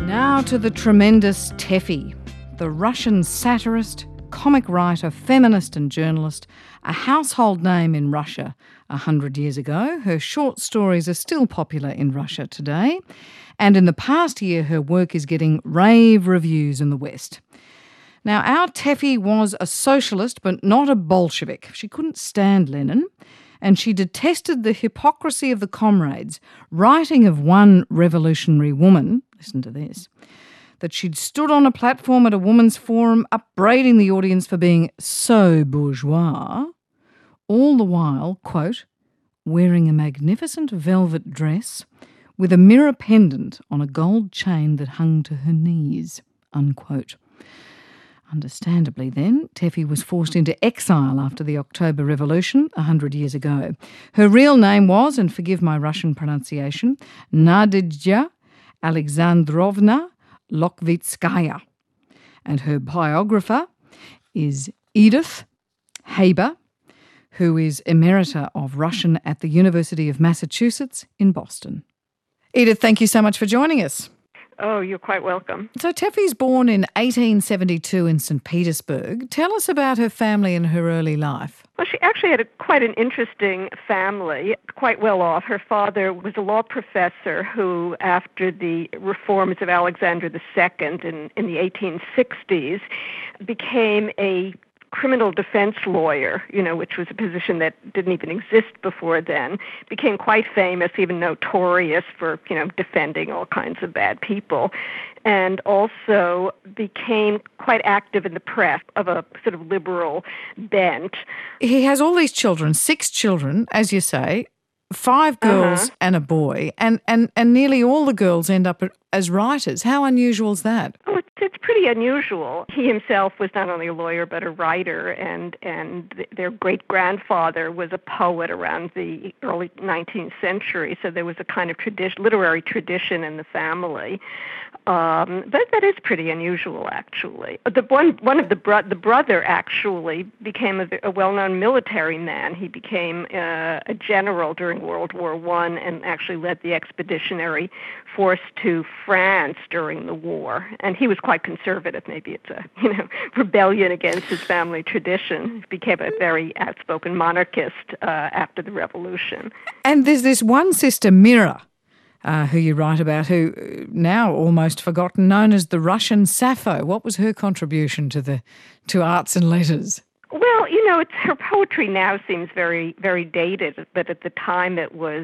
Now to the tremendous Teffy, the Russian satirist, comic writer, feminist and journalist, a household name in Russia 100 years ago. Her short stories are still popular in Russia today, and in the past year her work is getting rave reviews in the West. Now, our Teffy was a socialist but not a Bolshevik. She couldn't stand Lenin, and she detested the hypocrisy of the comrades, writing of one revolutionary woman, listen to this, that she'd stood on a platform at a women's forum upbraiding the audience for being so bourgeois, all the while, quote, wearing a magnificent velvet dress with a mirror pendant on a gold chain that hung to her knees, unquote. Understandably then, Teffy was forced into exile after the October Revolution 100 years ago. Her real name was, and forgive my Russian pronunciation, Nadezhda Alexandrovna Lokvitskaya. And her biographer is Edith Haber, who is Emerita of Russian at the University of Massachusetts in Boston. Edith, thank you so much for joining us. Oh, you're quite welcome. So Teffy's born in 1872 in St. Petersburg. Tell us about her family and her early life. Well, she actually had quite an interesting family, quite well off. Her father was a law professor who, after the reforms of Alexander II in the 1860s, became a criminal defense lawyer, which was a position that didn't even exist before then, became quite famous, even notorious for, defending all kinds of bad people, and also became quite active in the press of a sort of liberal bent. He has all these children, 6 children, as you say, 5 girls and a boy, and nearly all the girls end up as writers. How unusual is that? Oh, it's pretty unusual. He himself was not only a lawyer but a writer, and their great-grandfather was a poet around the early 19th century, so there was a kind of literary tradition in the family. But that is pretty unusual, actually. The brother actually became a well-known military man. He became a general during World War I and actually led the expeditionary force to France during the war. And he was quite conservative. Maybe it's a rebellion against his family tradition. He became a very outspoken monarchist after the revolution. And there's this one sister, Mira, who you write about, who now almost forgotten, known as the Russian Sappho. What was her contribution to arts and letters? Well, her poetry now seems very, very dated, but at the time it was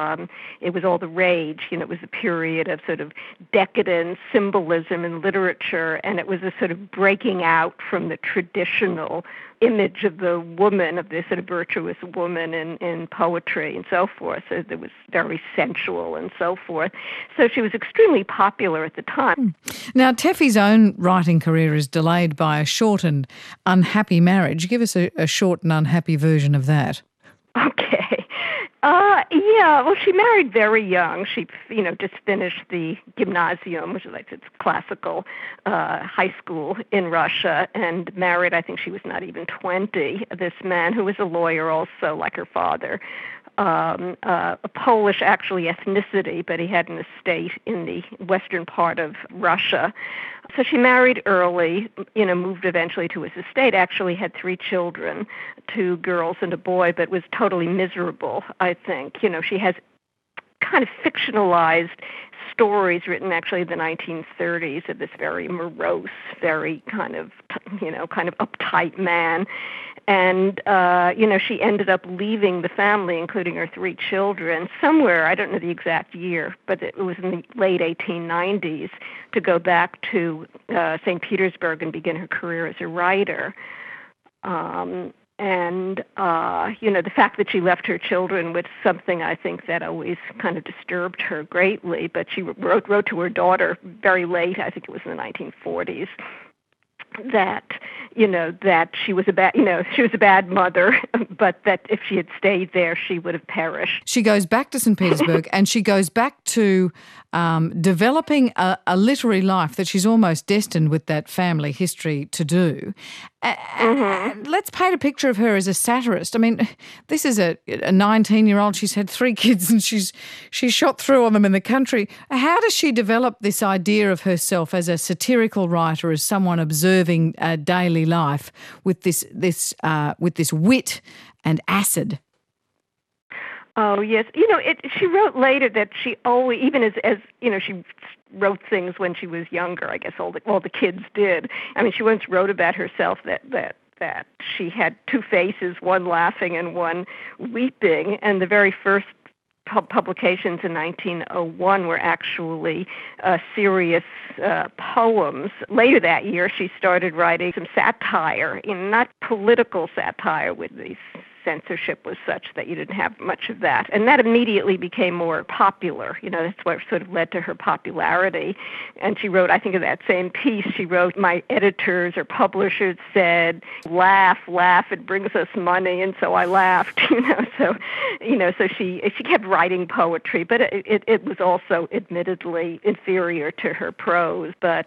all the rage. It was a period of sort of decadent symbolism in literature, and it was a sort of breaking out from the traditional image of the woman, of this sort of virtuous woman in poetry and so forth. So it was very sensual and so forth. So she was extremely popular at the time. Now, Teffy's own writing career is delayed by a short and unhappy marriage. Give us a short and unhappy version of that. Okay. Well, she married very young. She, just finished the gymnasium, which is like its classical high school in Russia, and married, I think she was not even 20, this man who was a lawyer also, like her father. A Polish, actually, ethnicity, but he had an estate in the western part of Russia. So she married early, moved eventually to his estate, actually had 3 children, 2 girls and a boy, but was totally miserable, I think. She has kind of fictionalized stories written actually in the 1930s of this very morose, very kind of uptight man. And, she ended up leaving the family, including her 3 children, somewhere, I don't know the exact year, but it was in the late 1890s, to go back to St. Petersburg and begin her career as a writer. The fact that she left her children was something I think that always kind of disturbed her greatly, but she wrote to her daughter very late, I think it was in the 1940s, that she was a bad mother, but that if she had stayed there, she would have perished. She goes back to St. Petersburg and she goes back to developing a literary life that she's almost destined with that family history to do. Mm-hmm. Let's paint a picture of her as a satirist. I mean, this is a 19-year-old. She's had 3 kids and she's shot through on them in the country. How does she develop this idea of herself as a satirical writer, as someone observing daily life with this wit and acid? Oh yes, she wrote later that she always, even as she wrote things when she was younger. I guess all the kids did. I mean, she once wrote about herself that she had 2 faces, one laughing and one weeping, and the very first publications in 1901 were actually serious poems. Later that year, she started writing some satire, not political satire with these censorship was such that you didn't have much of that. And that immediately became more popular. That's what sort of led to her popularity. And she wrote, I think of that same piece, she wrote, my editors or publishers said, laugh, it brings us money. And so I laughed, So she kept writing poetry, but it was also admittedly inferior to her prose. But,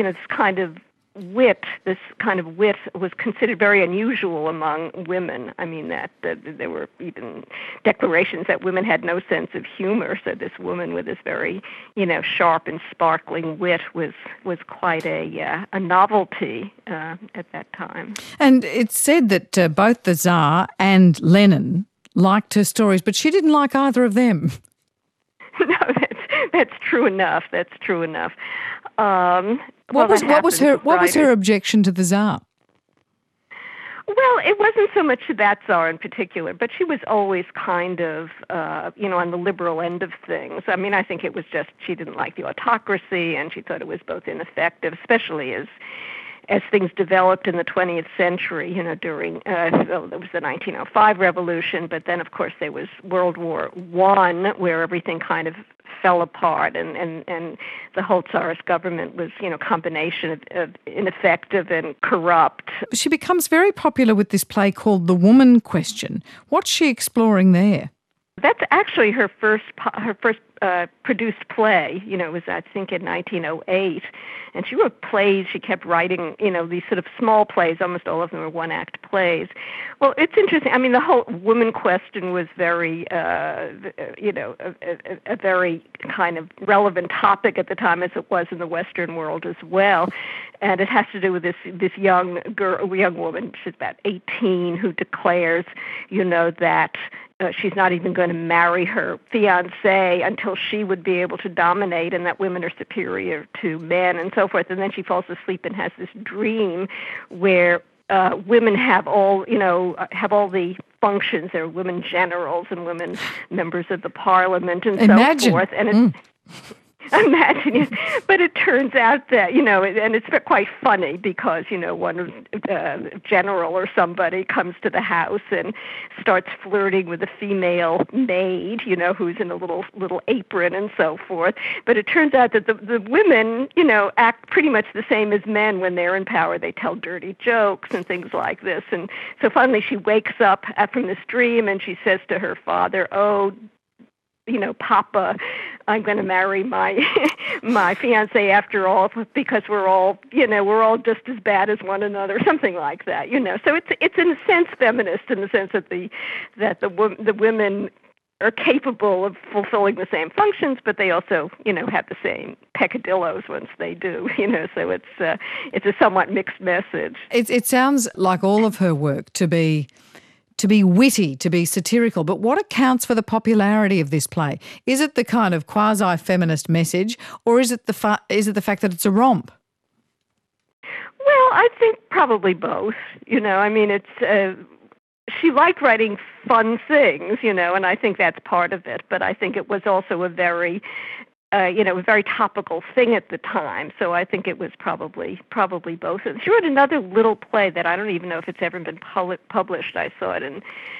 this kind of wit was considered very unusual among women. I mean, that there were even declarations that women had no sense of humor. So this woman with this very, sharp and sparkling wit was quite a novelty at that time. And it's said that both the Tsar and Lenin liked her stories, but she didn't like either of them. No, that's true enough. That's true enough. What was her objection to the Tsar? Well, it wasn't so much to that Tsar in particular, but she was always kind of, on the liberal end of things. I mean, I think it was just she didn't like the autocracy, and she thought it was both ineffective, especially as things developed in the 20th century, during there was the 1905 revolution, but then, of course, there was World War I, where everything kind of fell apart, and the whole Tsarist government was, combination of ineffective and corrupt. She becomes very popular with this play called The Woman Question. What's she exploring there? That's actually her first produced play. It was, I think, in 1908. And she wrote plays. She kept writing, these sort of small plays. Almost all of them were one-act plays. Well, it's interesting. I mean, the whole woman question was very, a very kind of relevant topic at the time, as it was in the Western world as well. And it has to do with this young woman, she's about 18, who declares, that she's not even going to marry her fiancé until she would be able to dominate, and that women are superior to men and so forth. And then she falls asleep and has this dream where women have all the functions. There are women generals and women members of the parliament and so forth. And Imagine it. But it turns out that, and it's quite funny because, one general or somebody comes to the house and starts flirting with a female maid, who's in a little apron and so forth. But it turns out that the women, act pretty much the same as men when they're in power. They tell dirty jokes and things like this. And so finally she wakes up from this dream and she says to her father, "Oh, Papa, I'm going to marry my fiancé after all because we're all just as bad as one another," something like that, So it's in a sense feminist in the sense that the women are capable of fulfilling the same functions, but they also, have the same peccadillos once they do, So it's a somewhat mixed message. It sounds like all of her work to be witty, to be satirical, but what accounts for the popularity of this play? Is it the kind of quasi-feminist message, or is it the fact that it's a romp? Well, I think probably both. It's she liked writing fun things, and I think that's part of it. But I think it was also a very a very topical thing at the time. So I think it was probably both. She wrote another little play that I don't even know if it's ever been published. I saw it in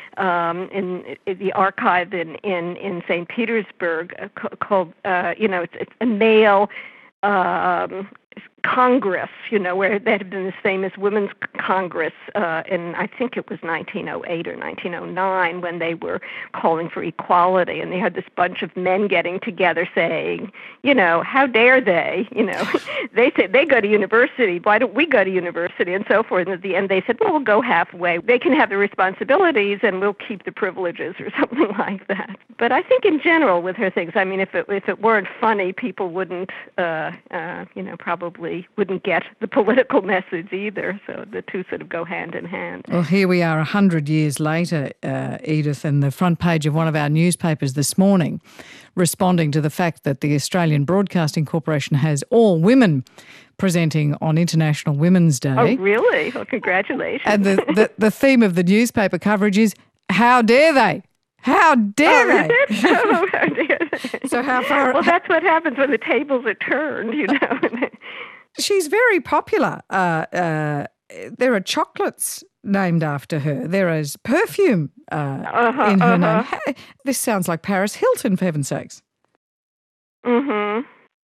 the archive in St. Petersburg called it's a male Congress, where there had been this famous women's Congress in, I think it was 1908 or 1909, when they were calling for equality, and they had this bunch of men getting together saying, how dare they? They said they go to university. Why don't we go to university? And so forth. And at the end, they said, well, we'll go halfway. They can have the responsibilities, and we'll keep the privileges, or something like that. But I think in general with her things, I mean, if it weren't funny, people wouldn't, probably wouldn't get the political message either. So the two sort of go hand in hand. Well, here we are 100 years later, Edith, and the front page of one of our newspapers this morning, responding to the fact that the Australian Broadcasting Corporation has all women presenting on International Women's Day. Oh, really? Well, congratulations. And the theme of the newspaper coverage is, how dare they? How dare they? Oh, how dare they? So how far... Well, that's what happens when the tables are turned, She's very popular. There are chocolates named after her. There is perfume in her name. This sounds like Paris Hilton, for heaven's sakes. Mm-hmm.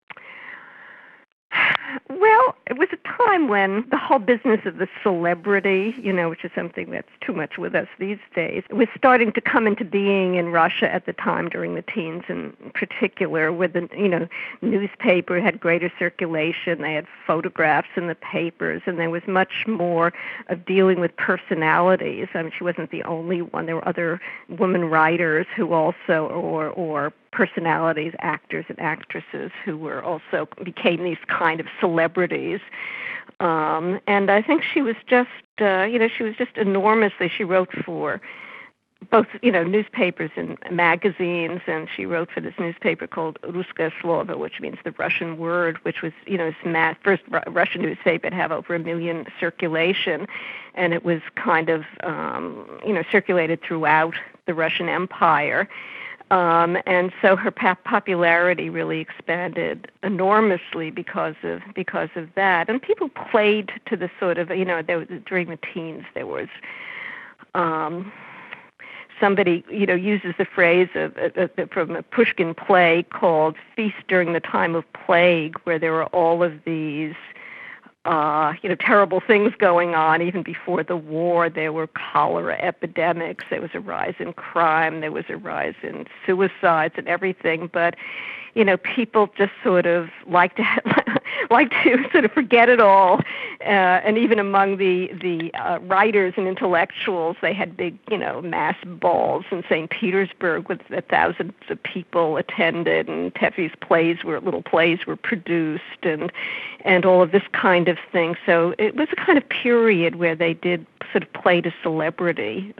Well, it was a time when the whole business of the celebrity, which is something that's too much with us these days, was starting to come into being in Russia at the time during the teens in particular, where the, newspaper had greater circulation, they had photographs in the papers, and there was much more of dealing with personalities. I mean, she wasn't the only one. There were other women writers who also, or personalities, actors and actresses who were also became these kind of celebrities. And I think she was just, she was just enormously, she wrote for both, newspapers and magazines, and she wrote for this newspaper called Ruskaya Slovo, which means the Russian word, which was, first Russian newspaper to have over 1 million circulation, and it was kind of, circulated throughout the Russian Empire. And so her popularity really expanded enormously because of that. And people played to the sort of, during the teens there was somebody, uses the phrase from a Pushkin play called Feast During the Time of Plague, where there were all of these terrible things going on. Even before the war, there were cholera epidemics, there was a rise in crime, there was a rise in suicides and everything. But, people just sort of like to sort of forget it all. And even among the writers and intellectuals, they had big, mass balls in St. Petersburg with thousands of people attended, and Teffy's little plays were produced, and all of this kind of thing. So it was a kind of period where they did sort of play to celebrity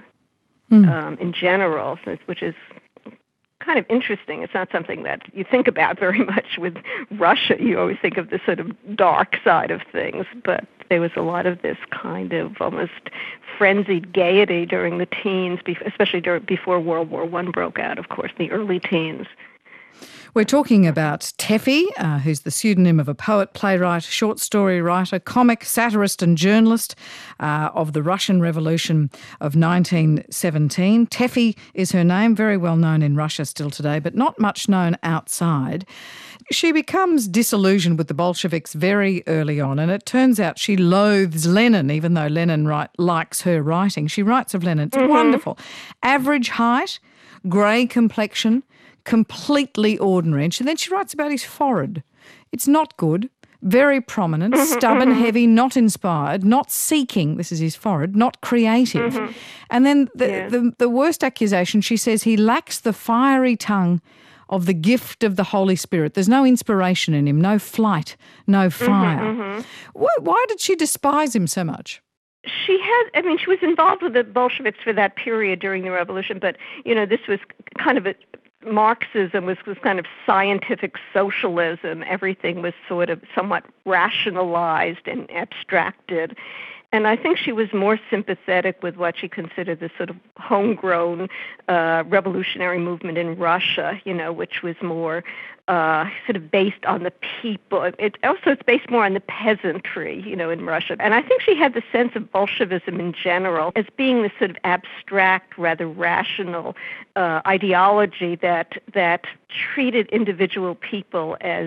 in general, which is kind of interesting. It's not something that you think about very much with Russia. You always think of the sort of dark side of things, but there was a lot of this kind of almost frenzied gaiety during the teens, especially before World War I broke out, of course, the early teens. We're talking about Teffy, who's the pseudonym of a poet, playwright, short story writer, comic, satirist and journalist of the Russian Revolution of 1917. Teffy is her name, very well known in Russia still today, but not much known outside. She becomes disillusioned with the Bolsheviks very early on, and it turns out she loathes Lenin, even though Lenin likes her writing. She writes of Lenin. It's wonderful. Average height, grey complexion, completely ordinary. And then she writes about his forehead. It's not good, very prominent, stubborn, heavy, not inspired, not seeking, this is his forehead, not creative. And then the worst accusation, she says he lacks the fiery tongue of the gift of the Holy Spirit. There's no inspiration in him, no flight, no fire. Why did she despise him so much? She was involved with the Bolsheviks for that period during the revolution, but, this was kind of Marxism was kind of scientific socialism. Everything was sort of somewhat rationalized and abstracted. And I think she was more sympathetic with what she considered the sort of homegrown revolutionary movement in Russia, which was more sort of based on the people. It's based more on the peasantry, in Russia. And I think she had the sense of Bolshevism in general as being this sort of abstract, rather rational ideology that treated individual people as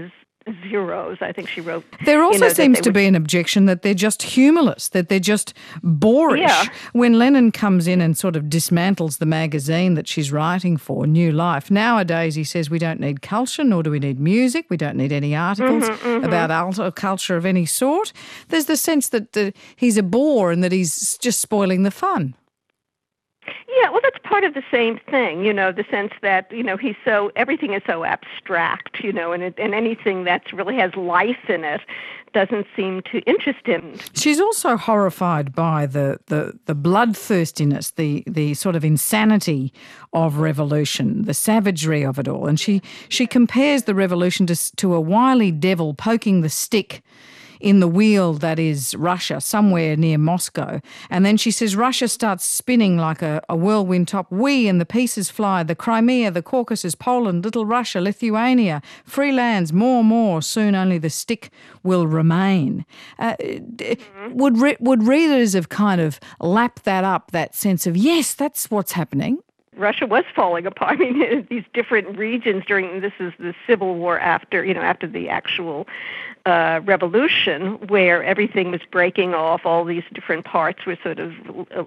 zeros. I think she wrote. There also seems to be an objection that they're just humorless, that they're just boorish. Yeah. When Lennon comes in and sort of dismantles the magazine that she's writing for, New Life, nowadays he says we don't need culture, nor do we need music. We don't need any articles about culture of any sort. There's the sense that he's a bore and that he's just spoiling the fun. Yeah, well, that's part of the same thing, the sense that, everything is so abstract, and anything that really has life in it doesn't seem to interest him. She's also horrified by the bloodthirstiness, the sort of insanity of revolution, the savagery of it all. And she compares the revolution to a wily devil poking the stick in the wheel that is Russia, somewhere near Moscow. And then she says Russia starts spinning like a whirlwind top. We and the pieces fly, the Crimea, the Caucasus, Poland, Little Russia, Lithuania, free lands, more, soon only the stick will remain. Would readers have kind of lapped that up, that sense of, yes, that's what's happening? Russia was falling apart. I mean, these different regions this is the Civil War after the actual revolution, where everything was breaking off. All these different parts were sort of,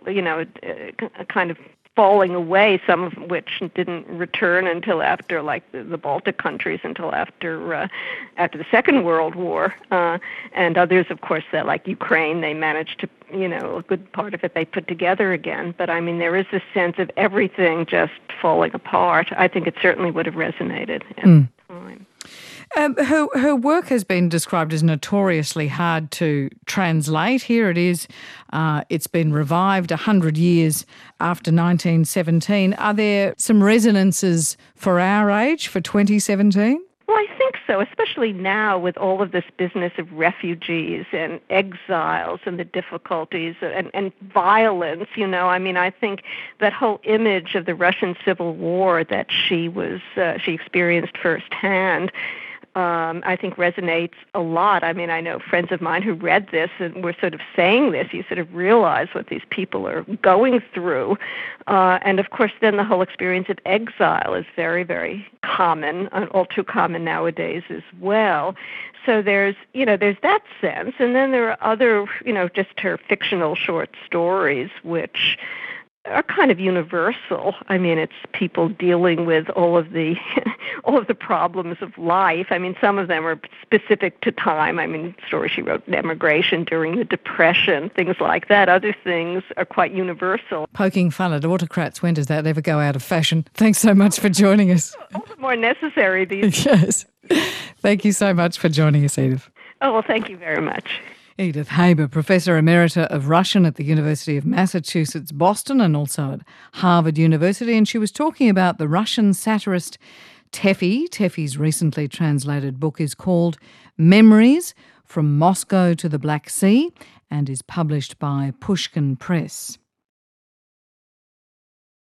kind of falling away, some of which didn't return until after, like the Baltic countries, until after the Second World War, and others, of course, that like Ukraine, they managed to, a good part of it they put together again. But I mean, there is this sense of everything just falling apart. I think it certainly would have resonated at the time. Her work has been described as notoriously hard to translate. Here it is. It's been revived 100 years after 1917. Are there some resonances for our age, for 2017? Well, I think so, especially now with all of this business of refugees and exiles and the difficulties and violence, I mean, I think that whole image of the Russian Civil War that she experienced firsthand, I think resonates a lot. I mean, I know friends of mine who read this and were sort of saying this. You sort of realize what these people are going through. And, of course, then the whole experience of exile is very, very common, and all too common nowadays as well. So there's that sense. And then there are other, just her fictional short stories, which are kind of universal. I mean, it's people dealing with all of the problems of life. I mean, some of them are specific to time. I mean, stories she wrote in emigration during the Depression, things like that. Other things are quite universal. Poking fun at autocrats, when does that ever go out of fashion? Thanks so much for joining us. All the more necessary these days. Yes. Thank you so much for joining us, Edith. Oh, well, thank you very much. Edith Haber, Professor Emerita of Russian at the University of Massachusetts, Boston, and also at Harvard University. And she was talking about the Russian satirist Teffy. Teffy's recently translated book is called Memories from Moscow to the Black Sea and is published by Pushkin Press.